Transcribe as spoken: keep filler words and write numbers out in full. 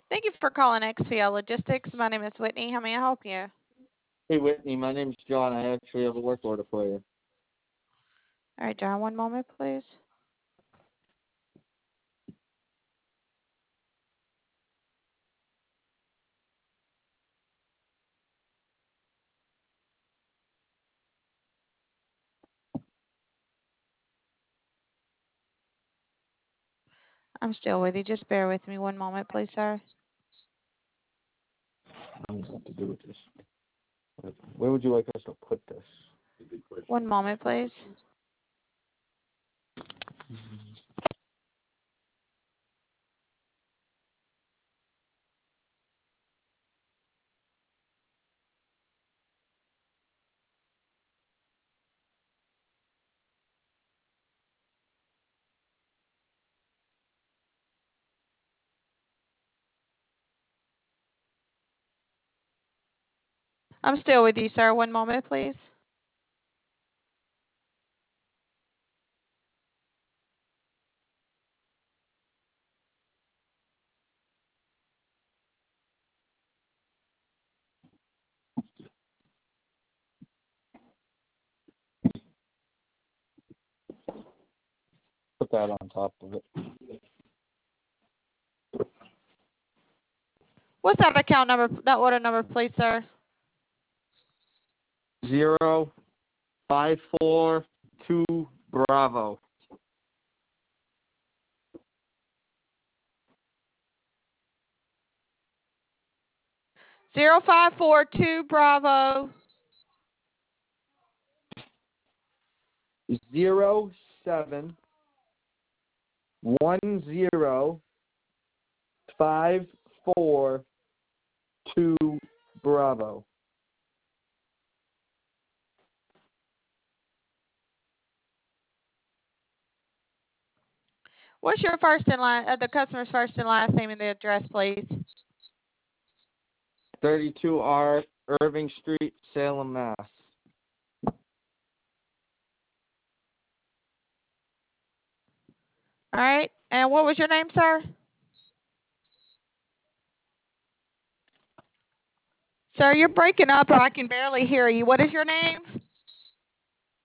Thank you for calling X P L Logistics. My name is Whitney. How may I help you? Hey, Whitney, my name's John. I actually have a work order for you. All right, John, one moment, please. I'm still with you. Just bear with me one moment, please, sir. I don't know what to do with this. Where would you like us to put this? One moment, please. I'm still with you, sir. One moment, please. Put that on top of it. What's that account number, that order number, please, sir? Zero five four two Bravo. Zero five four two Bravo. Zero seven one zero five four two Bravo. What's your first and last, uh, the customer's first and last name and the address, please? thirty-two R Irving Street, Salem, Mass. All right. And what was your name, sir? Sir, you're breaking up. I can barely hear you. What is your name?